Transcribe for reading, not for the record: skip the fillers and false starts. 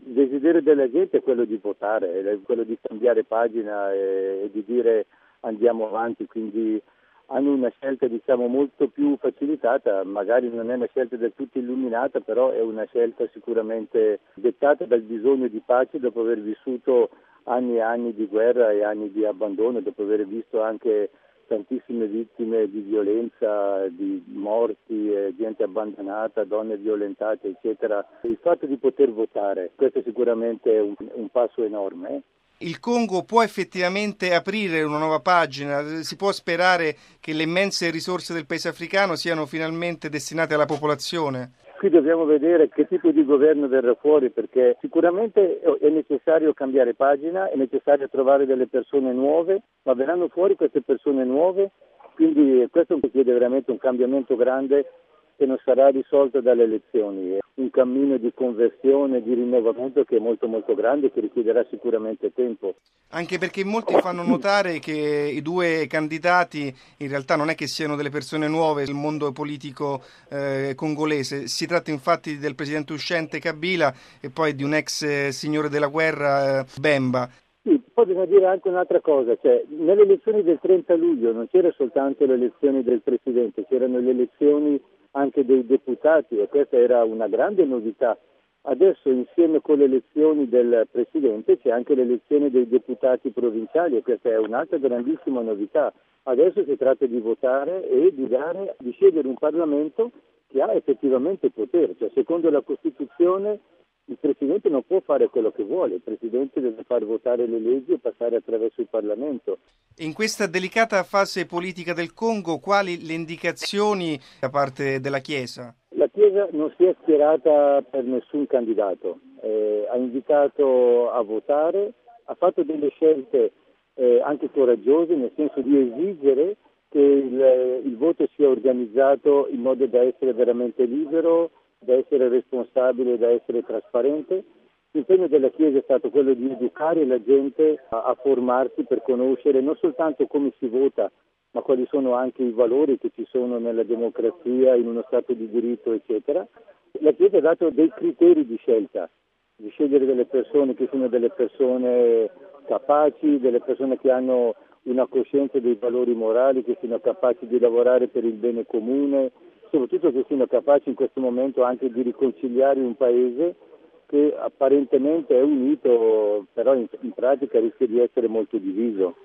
Il desiderio della gente è quello di votare, è quello di cambiare pagina e di dire andiamo avanti, quindi hanno una scelta molto più facilitata, magari non è una scelta del tutto illuminata, però è una scelta sicuramente dettata dal bisogno di pace dopo aver vissuto anni e anni di guerra e anni di abbandono, dopo aver visto anche tantissime vittime di violenza, di morti, gente abbandonata, donne violentate, eccetera. Il fatto di poter votare, questo è sicuramente un passo enorme. Il Congo può effettivamente aprire una nuova pagina? Si può sperare che le immense risorse del paese africano siano finalmente destinate alla popolazione? Qui dobbiamo vedere che tipo di governo verrà fuori, perché sicuramente è necessario cambiare pagina, è necessario trovare delle persone nuove, ma verranno fuori queste persone nuove, quindi questo chiede veramente un cambiamento grande che non sarà risolto dalle elezioni, è un cammino di conversione, di rinnovamento che è molto molto grande e che richiederà sicuramente tempo. Anche perché molti fanno notare che i due candidati in realtà non è che siano delle persone nuove nel mondo politico congolese. Si tratta infatti del presidente uscente Kabila e poi di un ex signore della guerra Bemba. Sì, poi bisogna dire anche un'altra cosa, cioè nelle elezioni del 30 luglio non c'era soltanto le elezioni del presidente, c'erano le elezioni anche dei deputati e questa era una grande novità. Adesso insieme con le elezioni del Presidente c'è anche l'elezione dei deputati provinciali e questa è un'altra grandissima novità. Adesso si tratta di votare e di scegliere un Parlamento che ha effettivamente potere, cioè secondo la Costituzione il Presidente non può fare quello che vuole, il Presidente deve far votare le leggi e passare attraverso il Parlamento. In questa delicata fase politica del Congo, quali le indicazioni da parte della Chiesa? La Chiesa non si è schierata per nessun candidato, ha invitato a votare, ha fatto delle scelte anche coraggiose, nel senso di esigere che il voto sia organizzato in modo da essere veramente libero, da essere responsabile, da essere trasparente. L'impegno della Chiesa è stato quello di educare la gente a formarsi per conoscere non soltanto come si vota, ma quali sono anche i valori che ci sono nella democrazia, in uno Stato di diritto, eccetera. La Chiesa ha dato dei criteri di scelta, di scegliere delle persone che sono delle persone capaci, delle persone che hanno una coscienza dei valori morali, che siano capaci di lavorare per il bene comune, soprattutto che siano capaci in questo momento anche di riconciliare un paese che apparentemente è unito, però in pratica rischia di essere molto diviso.